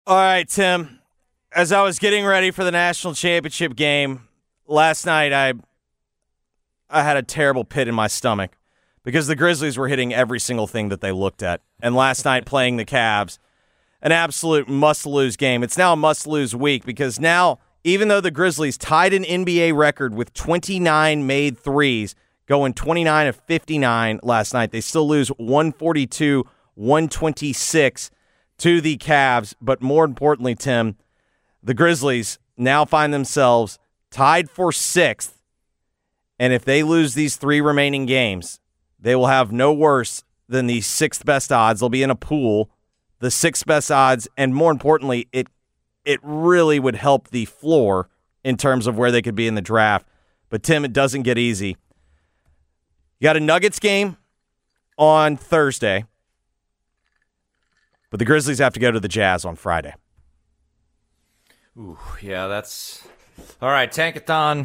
All right, Tim. As I was getting ready for the national championship game last night, I had a terrible pit in my stomach because the Grizzlies were hitting every single thing that they looked at. And last night playing the Cavs, an absolute must-lose game. It's now a must-lose week because now, even though the Grizzlies tied an NBA record with 29 made threes, going 29 of 59 last night, they still lose 142-126 to the Cavs. But more importantly, Tim, the Grizzlies now find themselves tied for sixth. And if they lose these three remaining games, they will have no worse than the sixth best odds. They'll be in a pool, the sixth best odds. And more importantly, it really would help the floor in terms of where they could be in the draft. But, Tim, it doesn't get easy. You got a Nuggets game on Thursday, but the Grizzlies have to go to the Jazz on Friday. Ooh, yeah, that's... All right, Tankathon.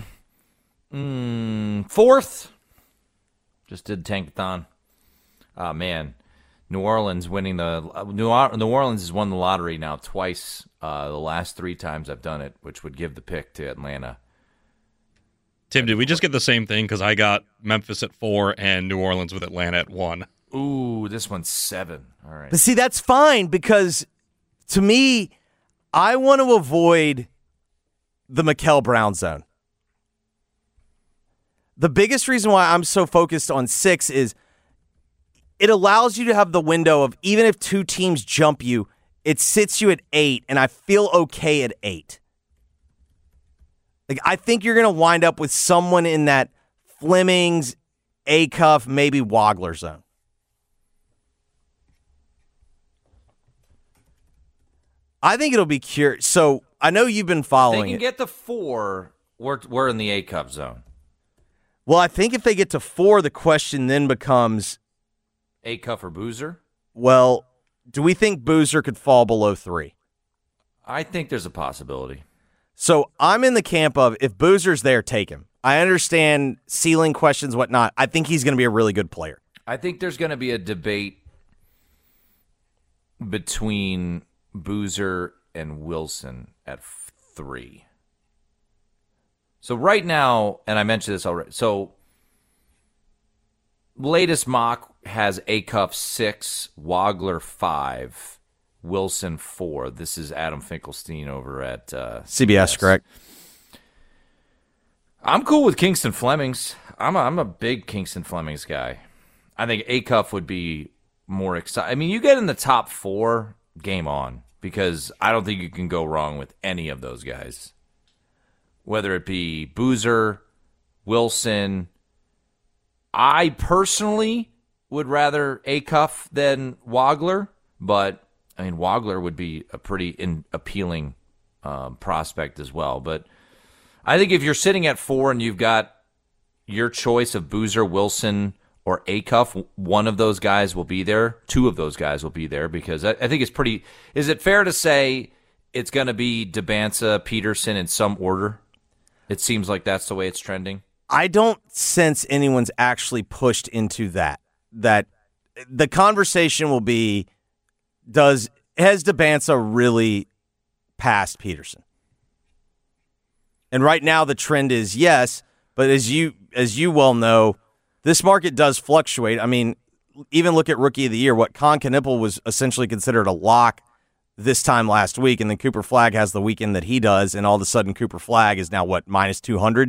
Fourth. Just did Tankathon. Oh, man. New Orleans winning the... New Orleans has won the lottery now twice. The last three times I've done it, which would give the pick to Atlanta. Tim, did we just get the same thing? Because I got Memphis at 4 and New Orleans with Atlanta at 1. Ooh, this one's 7. All right. But see, that's fine because, to me, I want to avoid the Mikal Brown zone. The biggest reason why I'm so focused on 6 is it allows you to have the window of, even if two teams jump you, it sits you at 8, and I feel okay at 8. Like, I think you're going to wind up with someone in that Flemings, Acuff, maybe Wagler zone. I think it'll be curious. So I know you've been following They can get the 4. We're in the A-Cup zone. Well, I think if they get to 4, the question then becomes... A-Cuff or Boozer? Well, do we think Boozer could fall below 3? I think there's a possibility. So I'm in the camp of, if Boozer's there, take him. I understand ceiling questions, whatnot. I think he's going to be a really good player. I think there's going to be a debate between Boozer and Wilson at 3. So right now, and I mentioned this already, so latest mock has Acuff 6, Wagler 5, Wilson 4. This is Adam Finkelstein over at CBS, correct? I'm cool with Kingston Flemings. I'm a big Kingston Flemings guy. I think Acuff would be more exciting. I mean, you get in the top 4, game on, because I don't think you can go wrong with any of those guys. Whether it be Boozer, Wilson. I personally would rather Acuff than Wagler, but I mean, Wagler would be a pretty appealing prospect as well. But I think if you're sitting at 4 and you've got your choice of Boozer, Wilson, or Acuff, one of those guys will be there. 2 of those guys will be there because I think it's pretty... Is it fair to say it's going to be Debanza, Peterson in some order? It seems like that's the way it's trending. I don't sense anyone's actually pushed into that. That the conversation will be, has Debanza really passed Peterson? And right now the trend is yes, but as you well know, this market does fluctuate. I mean, even look at Rookie of the Year. What Con Knippel was essentially considered a lock this time last week, and then Cooper Flagg has the weekend that he does, and all of a sudden Cooper Flagg is now, what, minus 200?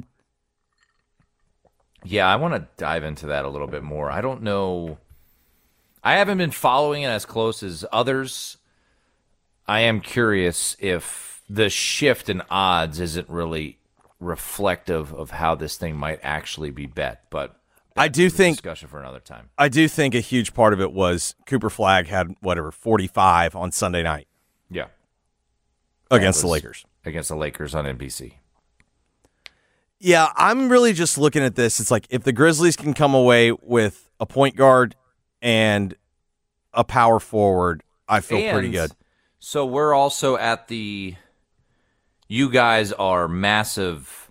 Yeah, I want to dive into that a little bit more. I don't know. I haven't been following it as close as others. I am curious if the shift in odds isn't really reflective of how this thing might actually be bet, but I do think discussion for another time. I do think a huge part of it was Cooper Flagg had 45 on Sunday night. Yeah. Against the Lakers. Against the Lakers on NBC. Yeah, I'm really just looking at this. It's like if the Grizzlies can come away with a point guard and a power forward, I feel pretty good. So we're also at the – you guys are massive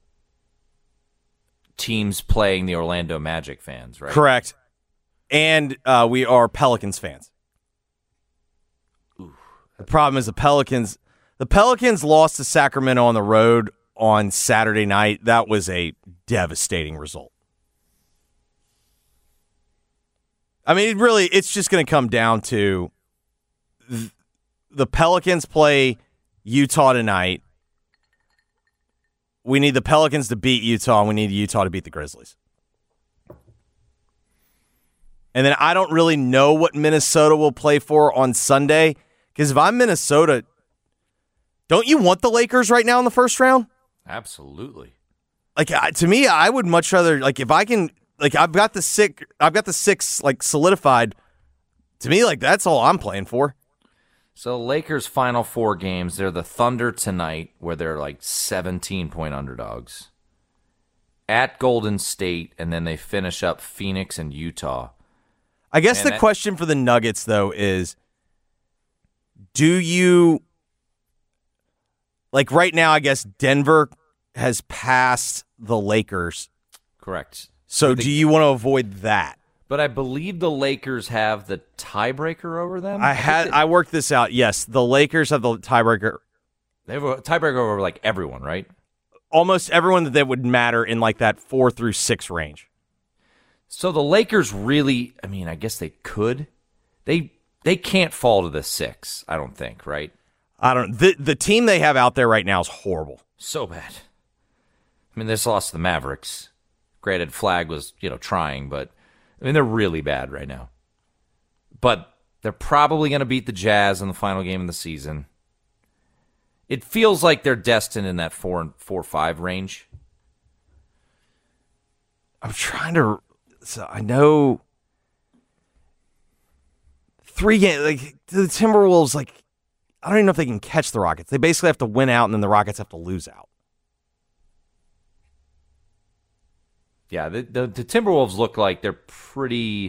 teams playing the Orlando Magic fans, right? Correct. And we are Pelicans fans. Ooh, The problem is the Pelicans. The Pelicans lost to Sacramento on the road on Saturday night. That was a devastating result. I mean, it's just going to come down to the Pelicans play Utah tonight. We need the Pelicans to beat Utah, and we need Utah to beat the Grizzlies. And then I don't really know what Minnesota will play for on Sunday, because if I'm Minnesota, don't you want the Lakers right now in the first round? Absolutely. Like, to me, I would much rather, like, if I can, like, I've got the six like solidified. To me, like, that's all I'm playing for. So Lakers' final 4 games, they're the Thunder tonight, where they're like 17-point underdogs. At Golden State, and then they finish up Phoenix and Utah. I guess the question for the Nuggets, though, is do you, like right now, I guess Denver has passed the Lakers. Correct. So do you want to avoid that? But I believe the Lakers have the tiebreaker over them. I worked this out. Yes, the Lakers have the tiebreaker. They have a tiebreaker over like everyone, right? Almost everyone that would matter in like that 4 through 6 range. So the Lakers really, I mean, I guess they could. They can't fall to the 6, I don't think, right? I don't. The team they have out there right now is horrible. So bad. I mean, this lost to the Mavericks. Granted, Flag was, trying, but I mean, they're really bad right now. But they're probably going to beat the Jazz in the final game of the season. It feels like they're destined in that 4-5 range. I'm trying to. So I know 3 games. Like the Timberwolves, like I don't even know if they can catch the Rockets. They basically have to win out, and then the Rockets have to lose out. Yeah, the Timberwolves look like they're pretty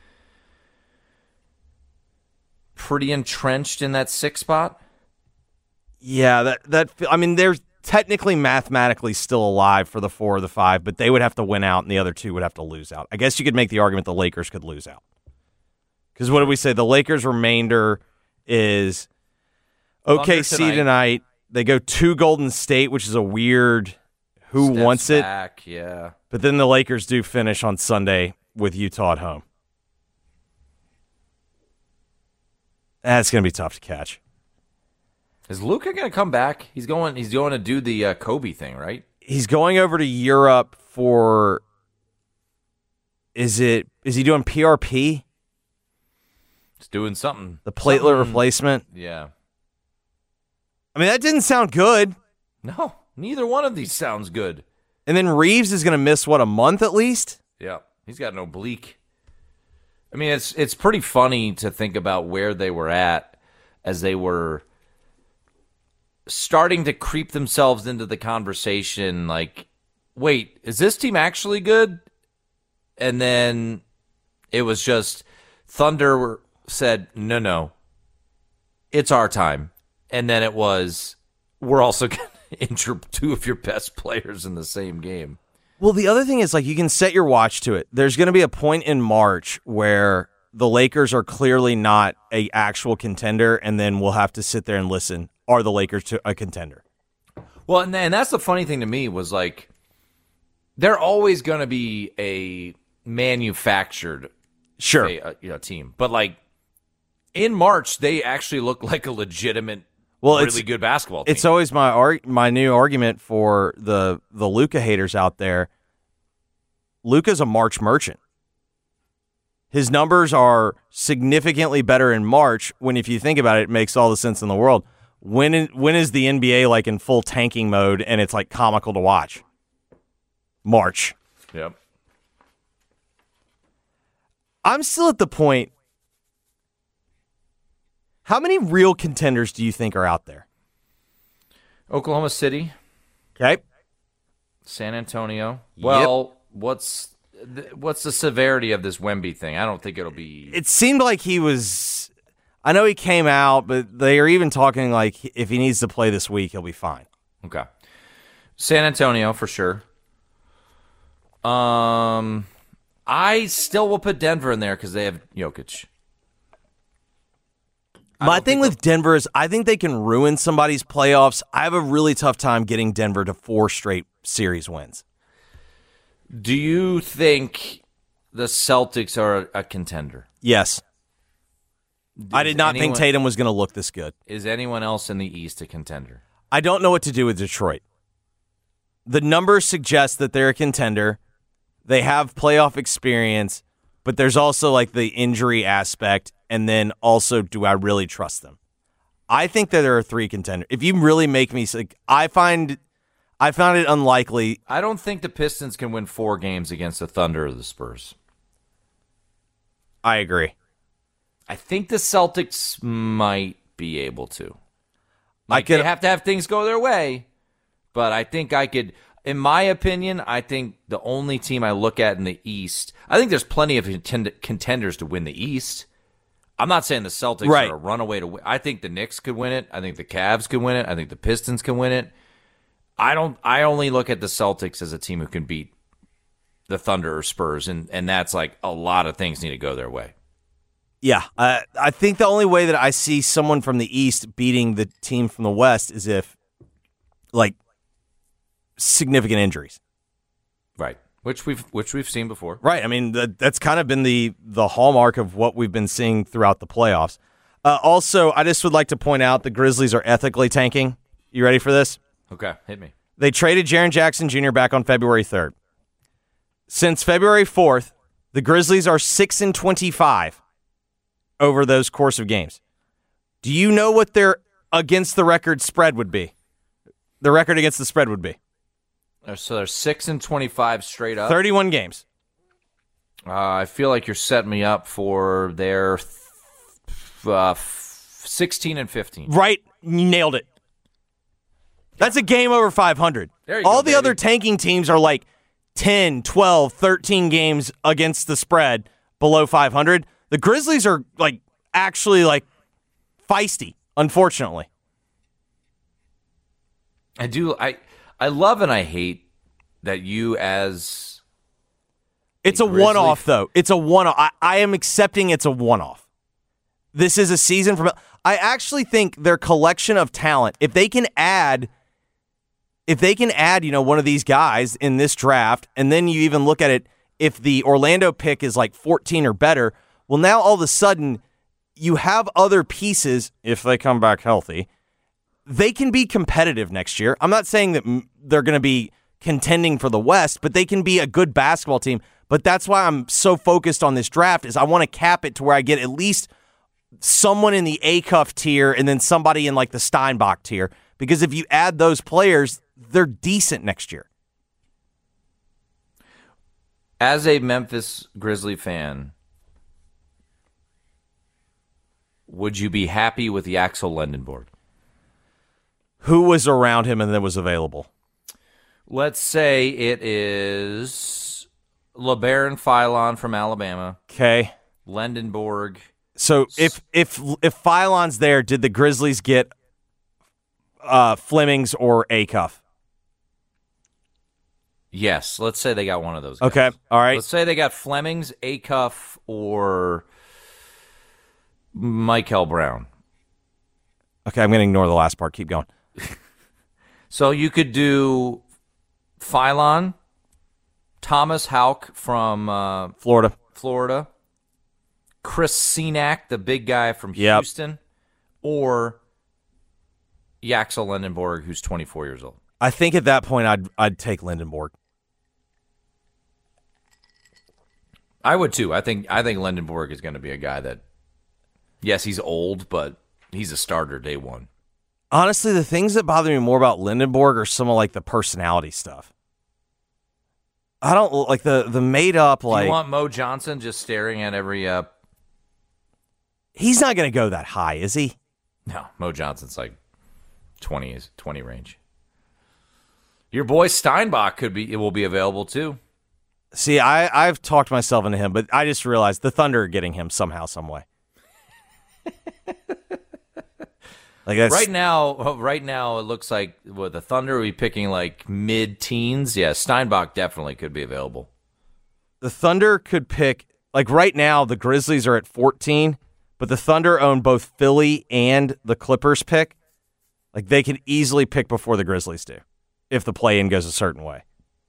entrenched in that 6 spot. Yeah, that I mean, they're technically mathematically still alive for the 4 or the 5, but they would have to win out, and the other 2 would have to lose out. I guess you could make the argument the Lakers could lose out. Because what did we say? The Lakers' remainder is OKC tonight. They go to Golden State, which is a weird who Steps wants it. Back, yeah. But then the Lakers do finish on Sunday with Utah at home. That's going to be tough to catch. Is Luka going to come back? He's going to do the Kobe thing, right? He's going over to Europe for. Is he doing PRP? He's doing something. The platelet replacement? Yeah. I mean, that didn't sound good. No, neither one of these sounds good. And then Reeves is going to miss, a month at least? Yeah, he's got an oblique. I mean, it's pretty funny to think about where they were at as they were starting to creep themselves into the conversation. Like, wait, is this team actually good? And then it was just Thunder said, no, it's our time. And then it was, we're also going to injure 2 of your best players in the same game. Well, the other thing is, like, you can set your watch to it. There's going to be a point in March where the Lakers are clearly not an actual contender, and then we'll have to sit there and listen. Are the Lakers a contender? Well, and that's the funny thing to me was, like, they're always going to be a manufactured team. But, like, in March, they actually look like a legitimate, really good basketball team. It's always my new argument for the Luka haters out there. Luka's a March merchant. His numbers are significantly better in March when, if you think about it, it makes all the sense in the world. When is the NBA like in full tanking mode and it's like comical to watch? March. Yep. I'm still at the point. How many real contenders do you think are out there? Oklahoma City. Okay. San Antonio. Well, what's the severity of this Wemby thing? I don't think it'll be. It seemed like he was. I know he came out, but they are even talking like if he needs to play this week, he'll be fine. Okay. San Antonio for sure. I still will put Denver in there because they have Jokic. My thing with Denver is I think they can ruin somebody's playoffs. I have a really tough time getting Denver to 4 straight series wins. Do you think the Celtics are a contender? Yes. I did not think Tatum was going to look this good. Is anyone else in the East a contender? I don't know what to do with Detroit. The numbers suggest that they're a contender. They have playoff experience, but there's also like the injury aspect, and then also, do I really trust them? I think that there are 3 contenders. If you really make me sick, I found it unlikely. I don't think the Pistons can win 4 games against the Thunder or the Spurs. I agree. I think the Celtics might be able to. They have to have things go their way, but I think I could. In my opinion, I think the only team I look at in the East, I think there's plenty of contenders to win the East. I'm not saying the Celtics are a runaway to win. I think the Knicks could win it. I think the Cavs could win it. I think the Pistons can win it. I only look at the Celtics as a team who can beat the Thunder or Spurs, and that's like a lot of things need to go their way. Yeah, I think the only way that I see someone from the East beating the team from the West is if, like, significant injuries. Right, which we've seen before. Right, I mean, that's kind of been the hallmark of what we've been seeing throughout the playoffs. Also, I just would like to point out the Grizzlies are ethically tanking. You ready for this? Okay, hit me. They traded Jaren Jackson Jr. back on February 3rd. Since February 4th, the Grizzlies are 6-25 over those course of games. Do you know what their against the record spread would be? The record against the spread would be? So they're 6-25 straight up. 31 games. I feel like you're setting me up for their 16-15. Right, you nailed it. That's a game over 500. All the other tanking teams are like 10, 12, 13 games against the spread below 500. The Grizzlies are like actually like feisty, unfortunately. I love and I hate that you as it's a one-off though. It's a one-off. I am accepting it's a one-off. This is a season from. I actually think their collection of talent, if they can add, one of these guys in this draft, and then you even look at it, if the Orlando pick is like 14 or better, well, now all of a sudden you have other pieces, if they come back healthy, they can be competitive next year. I'm not saying that they're going to be contending for the West, but they can be a good basketball team. But that's why I'm so focused on this draft is I want to cap it to where I get at least someone in the A-Cuff tier and then somebody in like the Steinbach tier. Because if you add those players, they're decent next year. As a Memphis Grizzly fan, would you be happy with the Axel Lendenborg? Who was around him and then was available? Let's say it is LeBaron Philon from Alabama. Okay. Lendenborg. So if Philon's there, did the Grizzlies get Flemings or Acuff? Yes. Let's say they got one of those guys. Okay. All right. Let's say they got Flemings, Acuff, or Michael Brown. Okay, I'm going to ignore the last part. Keep going. So you could do Philon, Thomas Houck from Florida, Chris Senack, the big guy from Houston, or Axel Lendenborg, who's 24 years old. I think at that point I'd take Lendenborg. I would too. I think Lendenborg is going to be a guy that, yes, he's old, but he's a starter day one. Honestly, the things that bother me more about Lendenborg are some of like the personality stuff. I don't like the made up like. Do you want Mo Johnson just staring at every? He's not going to go that high, is he? No, Mo Johnson's like 20 range. Your boy Steinbach will be available too. See, I've talked myself into him, but I just realized the Thunder are getting him somehow, some way. Like right now, it looks like the Thunder will be picking like mid-teens. Yeah, Steinbach definitely could be available. The Thunder could pick, like right now, the Grizzlies are at 14, but the Thunder own both Philly and the Clippers pick. Like, they can easily pick before the Grizzlies do if the play-in goes a certain way.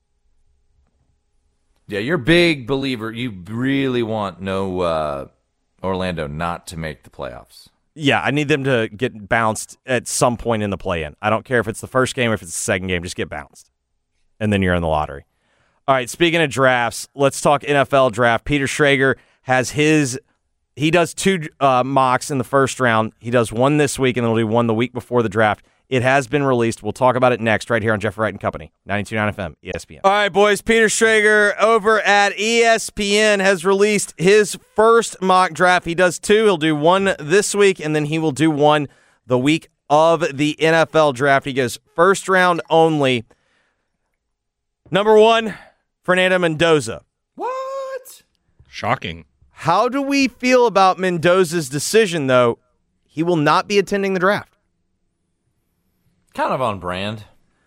Yeah, you're a big believer. You really want Orlando not to make the playoffs. Yeah, I need them to get bounced at some point in the play-in. I don't care if it's the first game or if it's the second game. Just get bounced, and then you're in the lottery. All right, speaking of drafts, let's talk NFL draft. Peter Schrager has he does 2 mocks in the first round. He does one this week, and then he'll do one the week before the draft. It has been released. We'll talk about it next right here on Jeff Wright & Company, 92.9 FM, ESPN. All right, boys, Peter Schrager over at ESPN has released his first mock draft. He does 2. He'll do one this week, and then he will do one the week of the NFL draft. He goes first round only. Number 1, Fernando Mendoza. What? Shocking. How do we feel about Mendoza's decision, though? He will not be attending the draft. Kind of on brand.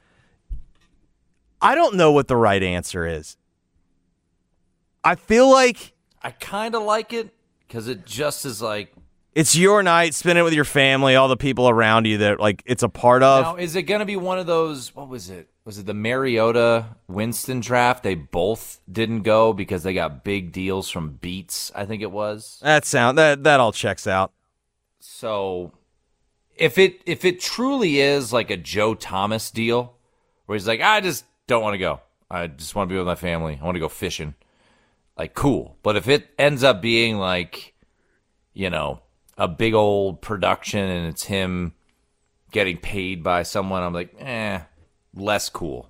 I don't know what the right answer is. I feel like I kind of like it because it just is like... It's your night, spend it with your family, all the people around you that like it's a part of. Now, is it going to be one of those, what was it? Was it the Mariota-Winston draft? They both didn't go because they got big deals from Beats, I think it was. That all checks out. So... If it truly is like a Joe Thomas deal, where he's like, I just don't want to go. I just want to be with my family. I want to go fishing. Like, cool. But if it ends up being like, you know, a big old production and it's him getting paid by someone, I'm like, less cool.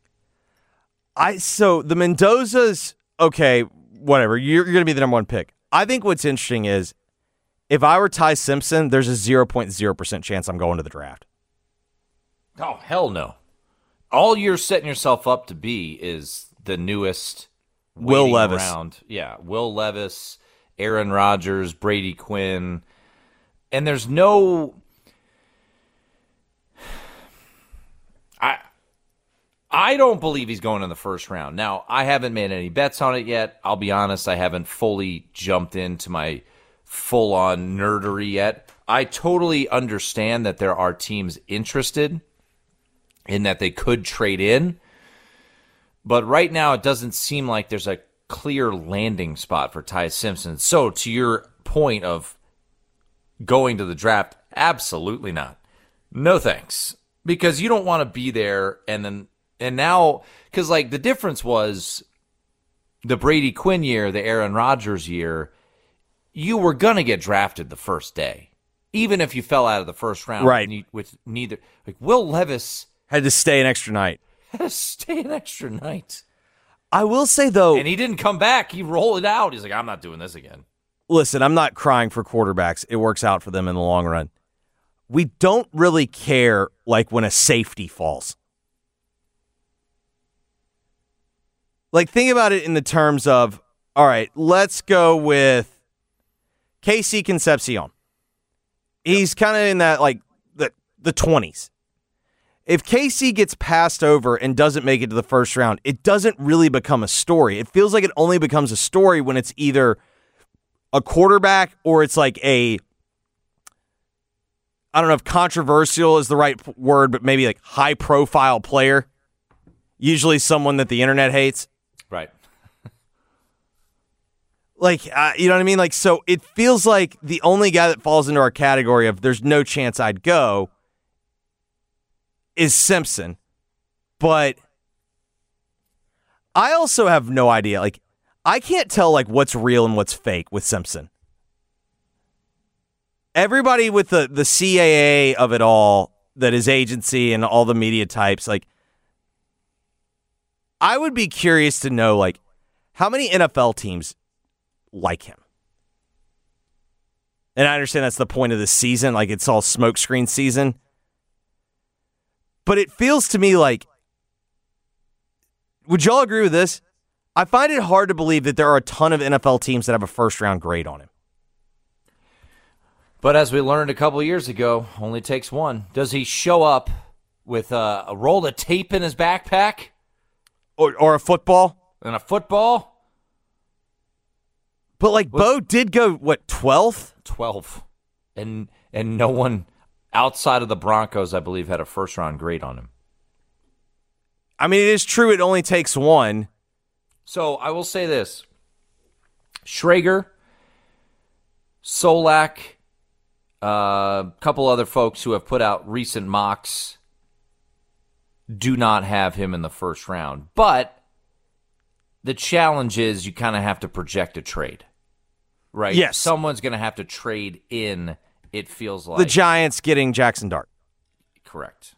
So the Mendozas, okay, whatever. You're going to be the number 1 pick. I think what's interesting is, if I were Ty Simpson, there's a 0.0% chance I'm going to the draft. Oh, hell no. All you're setting yourself up to be is the newest Will Levis. Round. Yeah, Will Levis, Aaron Rodgers, Brady Quinn. And there's no... I don't believe he's going in the first round. Now, I haven't made any bets on it yet. I'll be honest, I haven't fully jumped into my full-on nerdery yet. I totally understand that there are teams interested in that they could trade in, but right now it doesn't seem like there's a clear landing spot for Ty Simpson. So to your point of going to the draft, absolutely not. No thanks. Because you don't want to be there and now, because like the difference was the Brady Quinn year, the Aaron Rodgers year, you were going to get drafted the first day, even if you fell out of the first round. Right. With neither. Like, Will Levis had to stay an extra night. I will say, though. And he didn't come back. He rolled it out. He's like, I'm not doing this again. Listen, I'm not crying for quarterbacks. It works out for them in the long run. We don't really care, like, when a safety falls. Like, think about it in the terms of, all right, let's go with KC Concepcion. He's kind of in that, like, the 20s. If KC gets passed over and doesn't make it to the first round, it doesn't really become a story. It feels like it only becomes a story when it's either a quarterback or it's like I don't know if controversial is the right word, but maybe like high-profile player. Usually someone that the internet hates. Right. Like, you know what I mean? Like, so it feels like the only guy that falls into our category of there's no chance I'd go is Simpson. But I also have no idea. Like, I can't tell, like, what's real and what's fake with Simpson. Everybody with the CAA of it all, that is agency and all the media types, like, I would be curious to know, like, how many NFL teams like him. And I understand that's the point of the season. Like, it's all smokescreen season. But it feels to me like, would y'all agree with this? I find it hard to believe that there are a ton of NFL teams that have a first-round grade on him. But as we learned a couple years ago, only takes one. Does he show up with a roll of tape in his backpack? Or a football? And a football? But like Bo did go 12th? 12. And no one outside of the Broncos, I believe, had a first-round grade on him. I mean, it is true it only takes one. So I will say this. Schrager, Solak, a couple other folks who have put out recent mocks do not have him in the first round. But the challenge is you kind of have to project a trade, right? Yes. Someone's going to have to trade in, it feels like. The Giants getting Jackson Dart. Correct.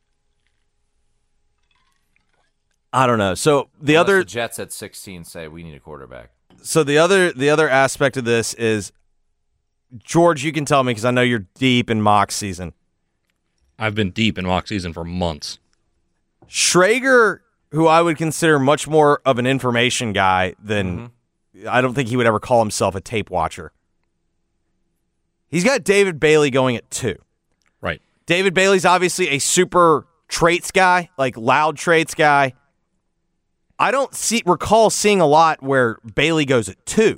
I don't know. So Unless the Jets at 16 say we need a quarterback. So the other aspect of this is, George, you can tell me because I know you're deep in mock season. I've been deep in mock season for months. Schrager, who I would consider much more of an information guy than I don't think he would ever call himself a tape watcher. He's got David Bailey going at 2. Right. David Bailey's obviously a super traits guy, like loud traits guy. I don't recall seeing a lot where Bailey goes at 2.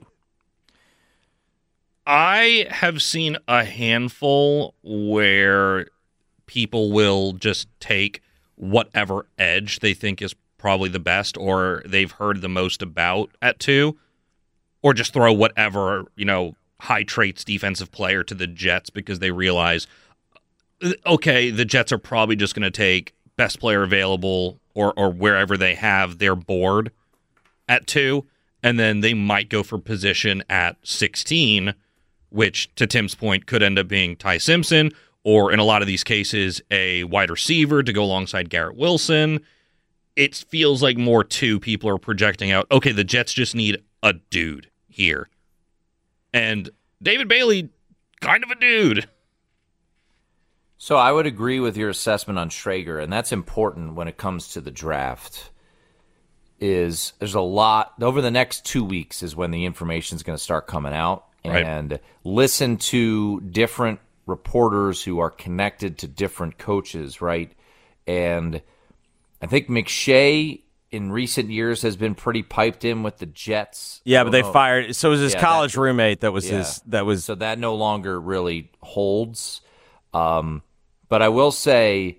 I have seen a handful where people will just take whatever edge they think is probably the best or they've heard the most about at 2, or just throw whatever, high traits defensive player to the Jets because they realize, okay, the Jets are probably just going to take best player available or wherever they have their board at 2, and then they might go for position at 16, which, to Tim's point, could end up being Ty Simpson, or in a lot of these cases, a wide receiver to go alongside Garrett Wilson. It feels like more 2 people are projecting out, okay, the Jets just need a dude here. And David Bailey, kind of a dude. So I would agree with your assessment on Schrager, and that's important when it comes to the draft. There's a lot over the next 2 weeks is when the information is going to start coming out, and listen to different reporters who are connected to different coaches, right? And I think McShay in recent years has been pretty piped in with the Jets. Yeah, but they fired. So it was his college roommate that was his. That was so that no longer really holds. But I will say,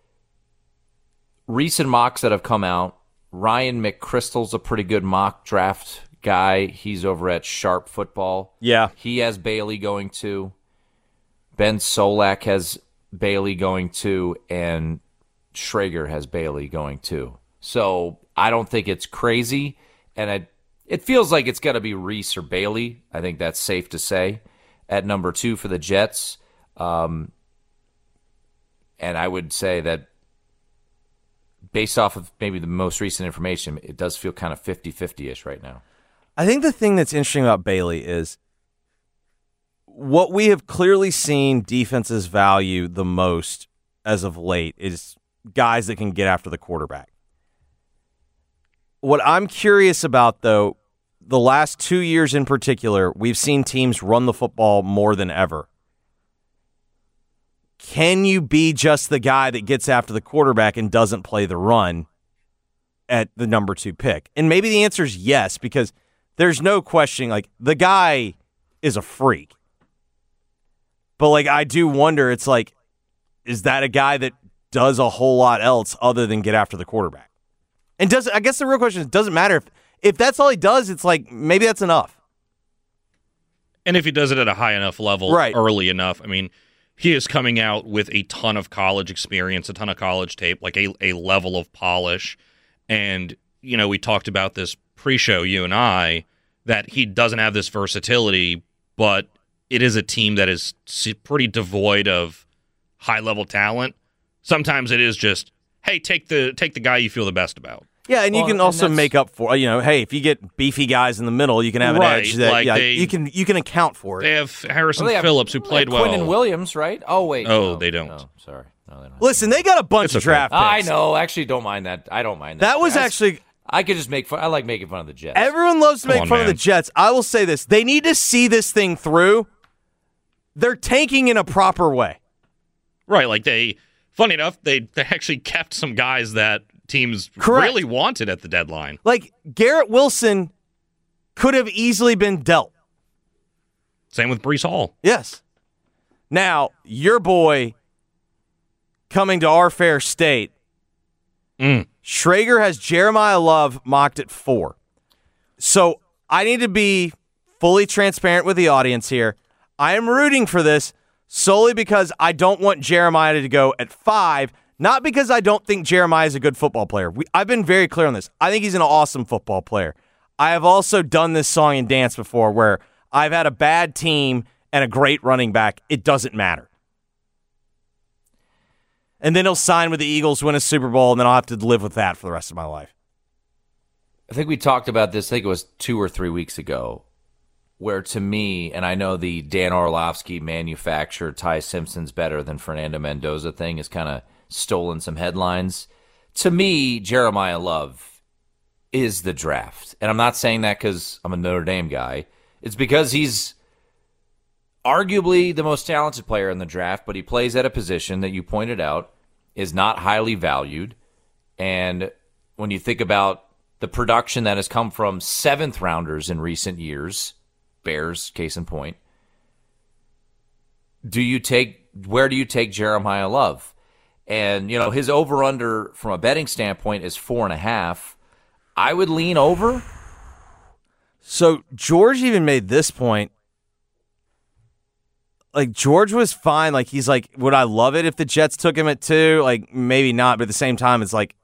recent mocks that have come out, Ryan McChrystal's a pretty good mock draft guy. He's over at Sharp Football. Yeah. He has Bailey going to. Ben Solak has Bailey going to, and Schrager has Bailey going to. So I don't think it's crazy, and it feels like it's got to be Reese or Bailey. I think that's safe to say at number 2 for the Jets. And I would say that based off of maybe the most recent information, it does feel kind of 50-50-ish right now. I think the thing that's interesting about Bailey is what we have clearly seen defenses value the most as of late is guys that can get after the quarterback. What I'm curious about, though, the last 2 years in particular, we've seen teams run the football more than ever. Can you be just the guy that gets after the quarterback and doesn't play the run at the number 2 pick? And maybe the answer is yes, because there's no questioning, like, the guy is a freak. But, like, I do wonder, it's like, is that a guy that does a whole lot else other than get after the quarterback? And I guess the real question is, doesn't matter. If that's all he does, it's like, maybe that's enough. And if he does it at a high enough level early enough, I mean, he is coming out with a ton of college experience, a ton of college tape, like a level of polish. And, we talked about this pre-show, you and I, that he doesn't have this versatility, but it is a team that is pretty devoid of high-level talent. Sometimes it is just, hey, take the guy you feel the best about. Yeah, and you can also make up for, hey, if you get beefy guys in the middle, you can have an edge that like you can account for it. They have Harrison Phillips, who played well. Quinnen Williams, right? Oh, wait. Oh, no, they don't. No, sorry. No, they don't. Listen, they got a bunch of draft picks. I know. Actually, don't mind that. I don't mind that. That was actually... I could just make fun. I like making fun of the Jets. Everyone loves to make fun of the Jets. I will say this. They need to see this thing through. They're tanking in a proper way. Right, like funny enough, they actually kept some guys that teams really wanted at the deadline. Like, Garrett Wilson could have easily been dealt. Same with Breece Hall. Yes. Now, your boy coming to our fair state, Schrager has Jeremiah Love mocked at 4. So I need to be fully transparent with the audience here. I am rooting for this solely because I don't want Jeremiah to go at 5, not because I don't think Jeremiah is a good football player. I've been very clear on this. I think he's an awesome football player. I have also done this song and dance before where I've had a bad team and a great running back. It doesn't matter. And then he'll sign with the Eagles, win a Super Bowl, and then I'll have to live with that for the rest of my life. I think we talked about this, I think it was 2 or 3 weeks ago, where to me, and I know the Dan Orlovsky manufactured Ty Simpson's better than Fernando Mendoza thing has kind of stolen some headlines. To me, Jeremiah Love is the draft. And I'm not saying that because I'm a Notre Dame guy. It's because he's arguably the most talented player in the draft, but he plays at a position that you pointed out is not highly valued. And when you think about the production that has come from 7th rounders in recent years, Bears, case in point, where do you take Jeremiah Love? And, his over-under from a betting standpoint is 4.5. I would lean over. So George even made this point. Like, George was fine. Like, he's like, would I love it if the Jets took him at 2? Like, maybe not. But at the same time, it's like,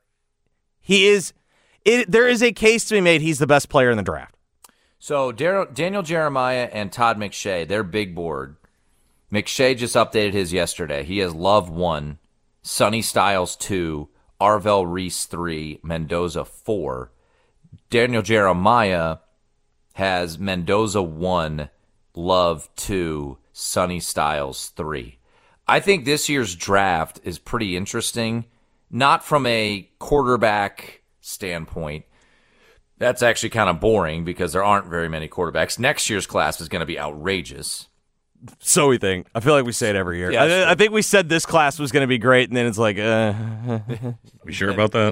there is a case to be made. He's the best player in the draft. So Daniel Jeremiah and Todd McShay, their big board. McShay just updated his yesterday. He has Love 1, Sonny Styles 2, Arvell Reese 3, Mendoza 4. Daniel Jeremiah has Mendoza 1, Love 2, Sonny Styles 3. I think this year's draft is pretty interesting, not from a quarterback standpoint. That's actually kind of boring because there aren't very many quarterbacks. Next year's class is going to be outrageous. So we think. I feel like we say it every year. Yeah, I think we said this class was going to be great, and then it's like, We sure about that?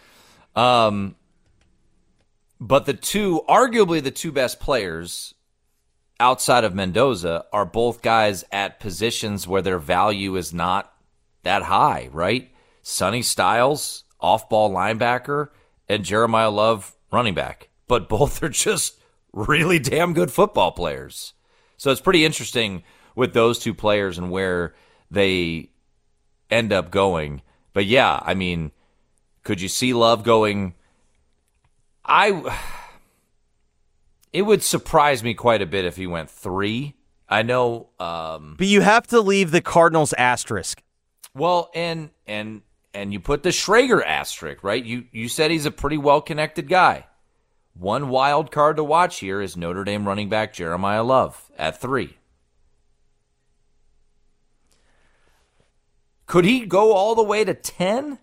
But arguably the two best players outside of Mendoza are both guys at positions where their value is not that high, right? Sonny Styles, off-ball linebacker, and Jeremiah Love, running back. But both are just really damn good football players. So it's pretty interesting with those two players and where they end up going. But yeah, I mean, could you see Love going? It would surprise me quite a bit if he went 3. I know. But you have to leave the Cardinals asterisk. Well, and you put the Schrager asterisk, right? You said he's a pretty well-connected guy. One wild card to watch here is Notre Dame running back Jeremiah Love at 3. Could he go all the way to 10?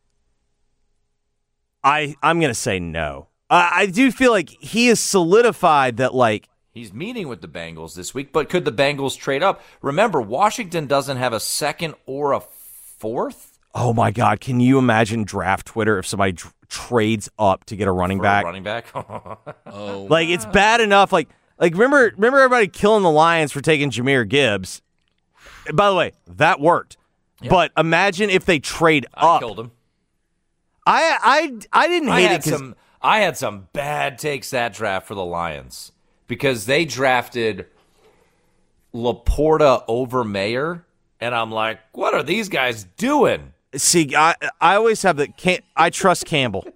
I'm going to say no. I do feel like he is solidified that, like, he's meeting with the Bengals this week, but could the Bengals trade up? Remember, Washington doesn't have a 2nd or a 4th. Oh, my God. Can you imagine draft Twitter if somebody trades up to get a running back? Oh, like, it's bad enough. Like remember everybody killing the Lions for taking Jahmyr Gibbs? By the way, that worked. Yeah. But imagine if they trade up. I killed him. I didn't hate it because I had some bad takes that draft for the Lions because they drafted Laporta over Mayer, and I'm like, what are these guys doing? See, I always have I trust Campbell.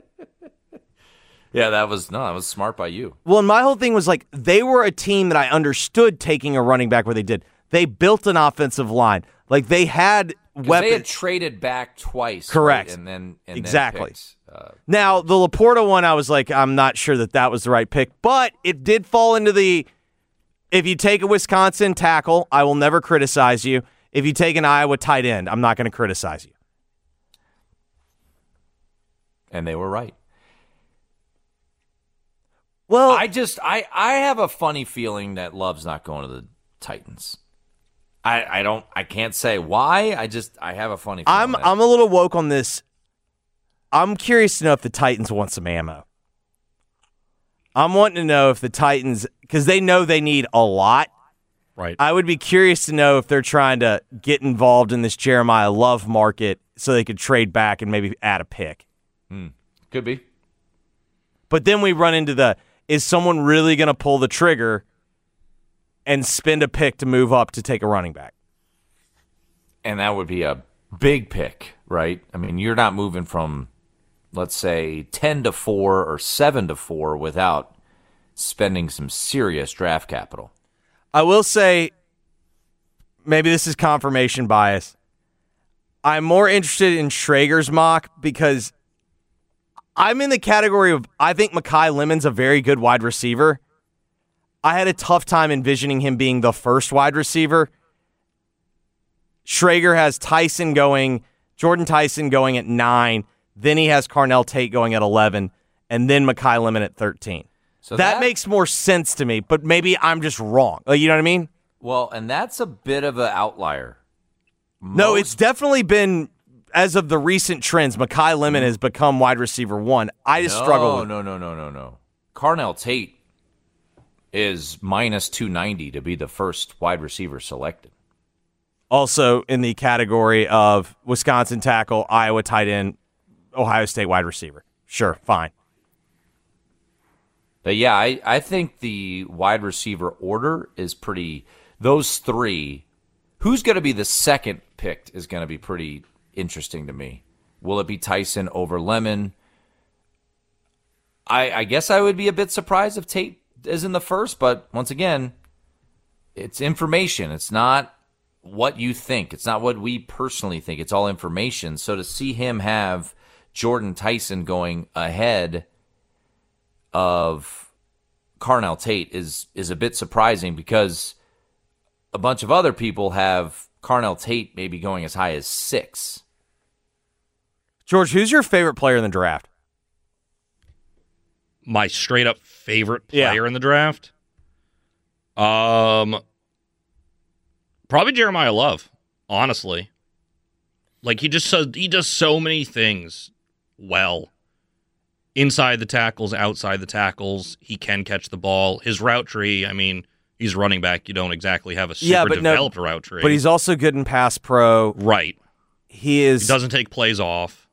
Yeah, that was smart by you. Well, and my whole thing was like they were a team that I understood taking a running back where they did. They built an offensive line. Like they had weapons. They had traded back twice. Correct. Right? And then exactly. Then picked, now, the Laporta one, I was like, I'm not sure that was the right pick. But it did fall into if you take a Wisconsin tackle, I will never criticize you. If you take an Iowa tight end, I'm not going to criticize you. And they were right. Well, I have a funny feeling that Love's not going to the Titans. I can't say why. I have a funny feeling. I'm a little woke on this. I'm curious to know if the Titans want some ammo. I'm wanting to know if the Titans, because they know they need a lot, Right. I would be curious to know if they're trying to get involved in this Jeremiah Love market so they could trade back and maybe add a pick. Could be. But then we run into is someone really going to pull the trigger and spend a pick to move up to take a running back? And that would be a big pick, right? I mean, you're not moving from, let's say, 10-4 or 7-4 without spending some serious draft capital. I will say, maybe this is confirmation bias. I'm more interested in Schrager's mock because I'm in the category of I think Mekhi Lemon's a very good wide receiver. I had a tough time envisioning him being the first wide receiver. Schrager has Jordan Tyson going at 9. Then he has Carnell Tate going at 11. And then Mekhi Lemon at 13. So that makes more sense to me, but maybe I'm just wrong. Like, you know what I mean? Well, and that's a bit of an outlier. No, it's definitely been, as of the recent trends, Mekhi Lemon has become wide receiver 1. I just struggle with No. Carnell Tate is minus 290 to be the first wide receiver selected. Also in the category of Wisconsin tackle, Iowa tight end, Ohio State wide receiver. Sure, fine. But yeah, I think the wide receiver order is pretty. Those three, who's going to be the second picked is going to be pretty interesting to me. Will it be Tyson over Lemon? I guess I would be a bit surprised if Tate is in the first, but once again, it's information. It's not what you think. It's not what we personally think. It's all information. So to see him have Jordan Tyson going ahead of Carnell Tate is a bit surprising because a bunch of other people have Carnell Tate maybe going as high as 6. George, who's your favorite player in the draft? My straight up favorite player in the draft? Probably Jeremiah Love, honestly. Like he does so many things well. Inside the tackles, outside the tackles, he can catch the ball. His route tree, I mean, he's running back. You don't exactly have a super developed route tree. But he's also good in pass pro. Right. He doesn't take plays off.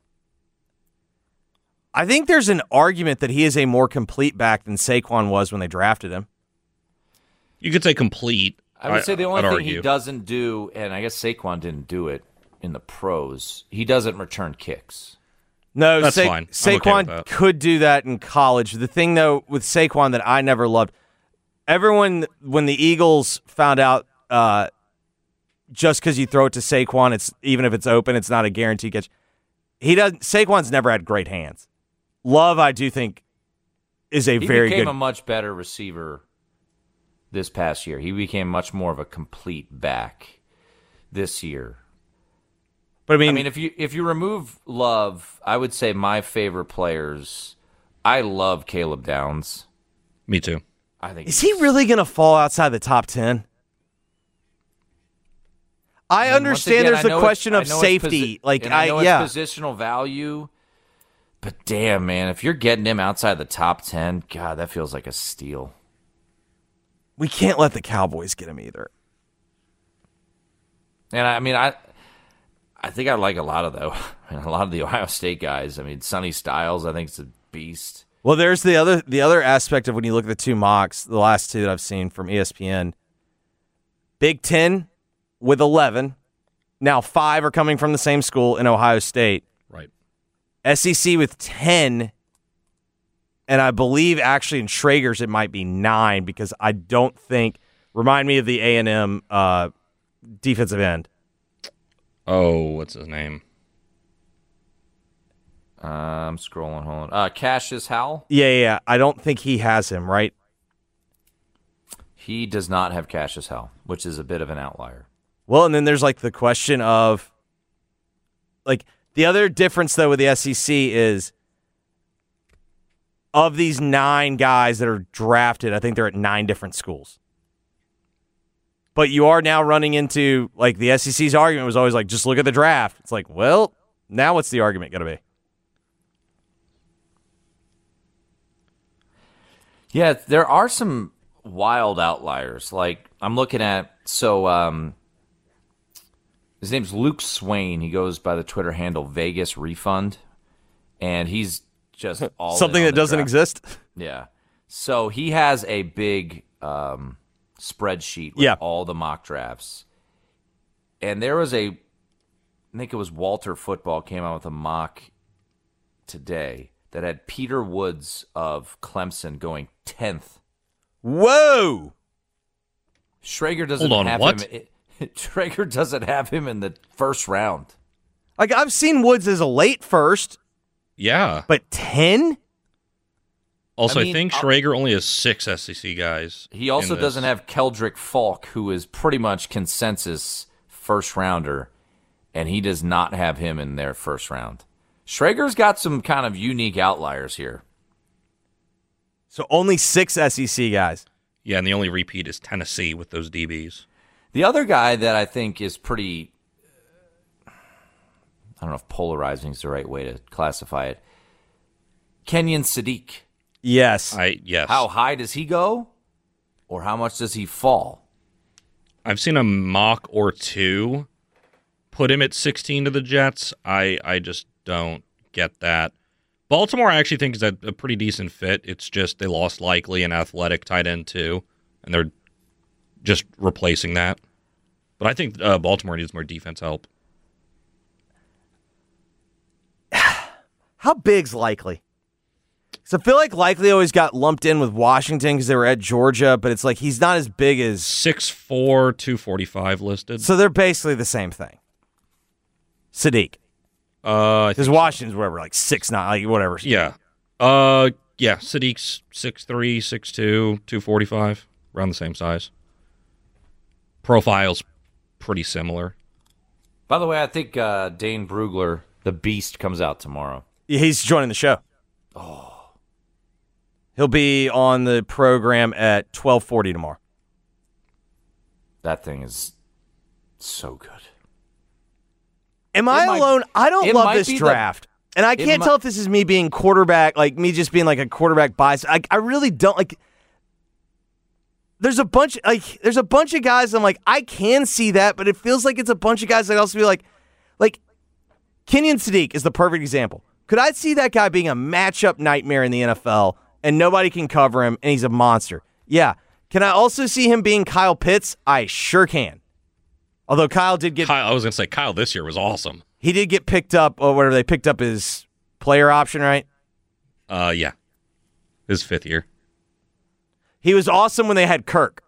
I think there's an argument that he is a more complete back than Saquon was when they drafted him. You could say complete. I would say the only thing he doesn't do, and I guess Saquon didn't do it in the pros, he doesn't return kicks. No, that's fine. Saquon could do that in college. The thing, though, with Saquon that I never loved, everyone, when the Eagles found out just because you throw it to Saquon, even if it's open, it's not a guaranteed catch. Saquon's never had great hands. Love, I do think, is a very good. He became a much better receiver this past year. He became much more of a complete back this year. But I mean, if you remove Love, I would say my favorite players. I love Caleb Downs. Me too. Is he really going to fall outside the top 10? I understand there's a question of safety. I know it's positional value, but damn, man, if you're getting him outside the top 10, God, that feels like a steal. We can't let the Cowboys get him either. And I think I like a lot of the Ohio State guys. I mean, Sonny Styles, I think is a beast. Well, there's the other aspect of when you look at the two mocks, the last two that I've seen from ESPN. Big Ten with 11. Now 5 are coming from the same school in Ohio State. Right. SEC with 10. And I believe actually in Schrager's it might be 9 because I don't think – remind me of the A&M defensive end. Oh, what's his name? I'm scrolling. Hold on. Cassius Howell? Yeah. I don't think he has him, right? He does not have Cassius Howell, which is a bit of an outlier. Well, and then there's like the question of like the other difference though with the SEC is of these 9 guys that are drafted, I think they're at 9 different schools. But you are now running into, like, the SEC's argument was always like, just look at the draft. It's like, well, now what's the argument going to be? Yeah, there are some wild outliers. Like I'm looking at his name's Luke Swain. He goes by the Twitter handle Vegas Refund, and he's just all something that doesn't exist. Yeah. So he has a big spreadsheet with all the mock drafts. And there was I think it was Walter Football came out with a mock today that had Peter Woods of Clemson going 10th. Whoa! Schrager doesn't have him. Schrager doesn't have him in the first round. Like, I've seen Woods as a late first. Yeah. But 10? Also, I think Schrager only has 6 SEC guys. He also doesn't have Keldrick Falk, who is pretty much consensus first rounder, and he does not have him in their first round. Schrager's got some kind of unique outliers here. So only 6 SEC guys. Yeah, and the only repeat is Tennessee with those DBs. The other guy that I think is pretty, I don't know if polarizing is the right way to classify it, Kenyon Sadiq. Yes. Yes. How high does he go, or how much does he fall? I've seen a mock or two put him at 16 to the Jets. I just don't get that. Baltimore, I actually think, is a pretty decent fit. It's just they lost Likely an athletic tight end too, and they're just replacing that. But I think Baltimore needs more defense help. How big's Likely? So I feel like Likely always got lumped in with Washington because they were at Georgia, but it's like he's not as big as 6'4", 245 listed. So they're basically the same thing. Sadiq. Because Washington's whatever, like 6'9", like whatever. Yeah. Sadiq's 6'3", 6'2", 245, around the same size. Profile's pretty similar. By the way, I think Dane Brugler, the Beast, comes out tomorrow. Yeah, he's joining the show. Oh. He'll be on the program at 12:40 tomorrow. That thing is so good. Am I alone? I don't love this draft. And I can't tell if this is me being quarterback, like me just being like a quarterback bias. I really don't like. There's a bunch of guys I'm like, I can see that, but it feels like it's a bunch of guys that also be like Kenyon Sadiq is the perfect example. Could I see that guy being a matchup nightmare in the NFL and nobody can cover him and he's a monster? Yeah. Can I also see him being Kyle Pitts? I sure can. Although Kyle did get... I was going to say, Kyle this year was awesome. He did get picked up, or whatever, they picked up his player option, right? Yeah. His 5th year. He was awesome when they had Kirk.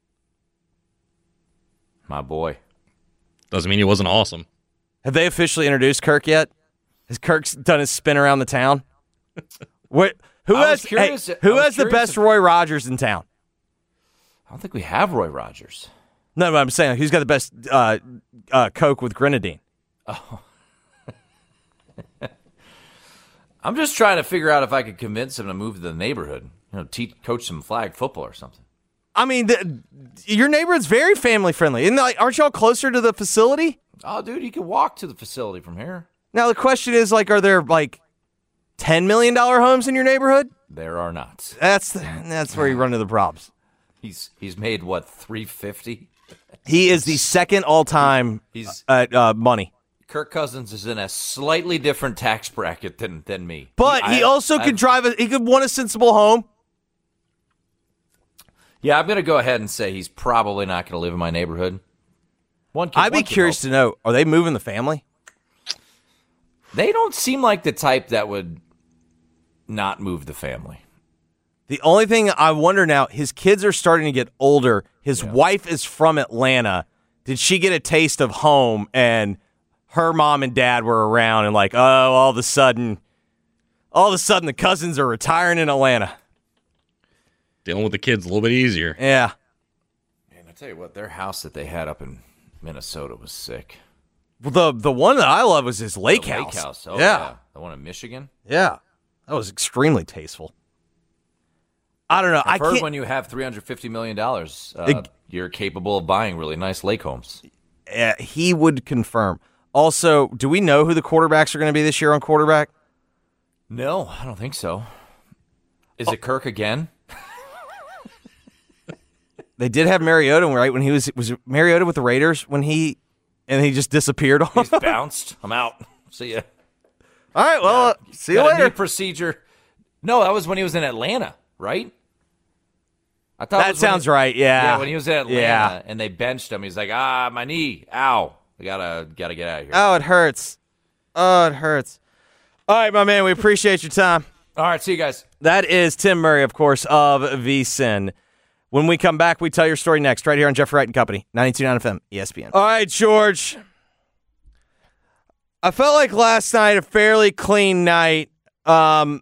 My boy. Doesn't mean he wasn't awesome. Have they officially introduced Kirk yet? Has Kirk done his spin around the town? Who has the best Roy Rogers in town? I don't think we have Roy Rogers. No, but I'm saying who's got the best Coke with grenadine? Oh. I'm just trying to figure out if I could convince him to move to the neighborhood. Coach some flag football or something. I mean, your neighborhood's very family friendly. Aren't y'all closer to the facility? Oh, dude, you can walk to the facility from here. Now, the question is, are there, $10 million homes in your neighborhood? There are not. That's where you run into the problems. He's made, what, $350? He is the second all-time at money. Kirk Cousins is in a slightly different tax bracket than me. But he also could he could want a sensible home. Yeah, I'm going to go ahead and say he's probably not going to live in my neighborhood. I'd be curious to know, are they moving the family? They don't seem like the type that would not move the family. The only thing I wonder now, his kids are starting to get older. His wife is from Atlanta. Did she get a taste of home and her mom and dad were around and all of a sudden the cousins are retiring in Atlanta. Dealing with the kids a little bit easier. Yeah. And I tell you what, their house that they had up in Minnesota was sick. Well, the one that I love was his lake house. Lake house. Oh, yeah. The one in Michigan? Yeah. That was extremely tasteful. I don't know. I've heard when you have $350 million, you're capable of buying really nice lake homes. He would confirm. Also, do we know who the quarterbacks are going to be this year on quarterback? No, I don't think so. Is it Kirk again? They did have Mariota, right? When he was Mariota with the Raiders when he just disappeared on He's them? bounced. I'm out. See ya. All right, well, see you Got a later. knee procedure. No, that was when he was in Atlanta, right? I thought That sounds right, yeah. Yeah, when he was in Atlanta Yeah. and they benched him, he's like, my knee, ow. We gotta get out of here. Oh, it hurts. Oh, it hurts. All right, my man, we appreciate your time. All right, see you guys. That is Tim Murray, of course, of VSiN. When we come back, we tell your story next, right here on Jeffrey Wright and Company, 92.9 FM, ESPN. All right, George. I felt like last night a fairly clean night. I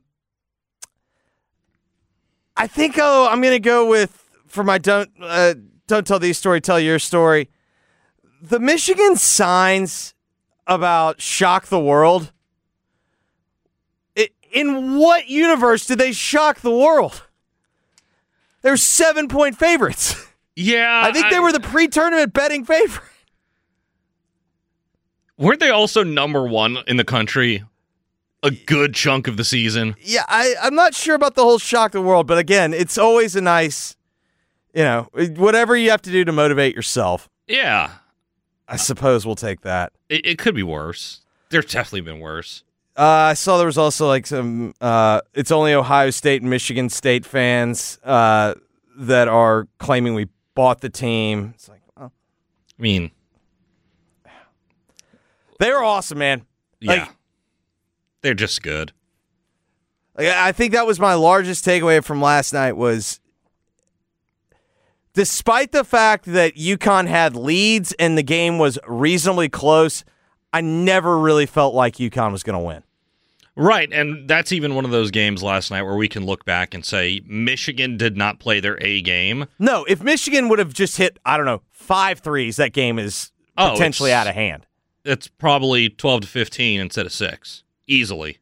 think I'm going to go with, for my don't tell these story, tell your story. The Michigan signs about shock the world. In what universe did they shock the world? They're 7-point favorites. Yeah. I think they were the pre-tournament betting favorite. Weren't they also number one in the country a good chunk of the season? Yeah, I'm not sure about the whole shock the world, but again, it's always a nice, whatever you have to do to motivate yourself. Yeah. I suppose we'll take that. It could be worse. There's definitely been worse. I saw there was also like some, it's only Ohio State and Michigan State fans that are claiming we bought the team. It's like, well, I mean, they were awesome, man. yeah. They're just good. I think that was my largest takeaway from last night was, despite the fact that UConn had leads and the game was reasonably close, I never really felt like UConn was going to win. Right, and that's even one of those games last night where we can look back and say Michigan did not play their A game. No, if Michigan would have just hit, 5 threes, that game is potentially out of hand. It's probably 12-15 instead of 6. Easily.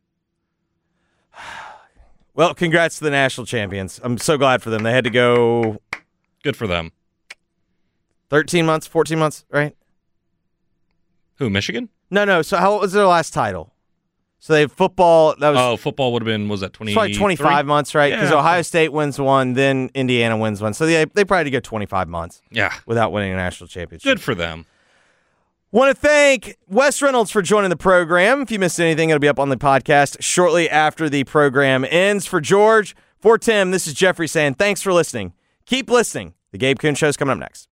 Well, congrats to the national champions. I'm so glad for them. They had to go Good for them. 13 months, 14 months, right? Who, Michigan? No. So how was their last title? So they have football. That was Football would have been, was that 20? it's like 25 months, right? Because Yeah. Ohio State wins one, then Indiana wins one. So they probably had to go 25 months Yeah. without winning a national championship. Good for them. Want to thank Wes Reynolds for joining the program. If you missed anything, it'll be up on the podcast shortly after the program ends. For George, for Tim, this is Jeffrey saying thanks for listening. Keep listening. The Gabe Kuhn Show's coming up next.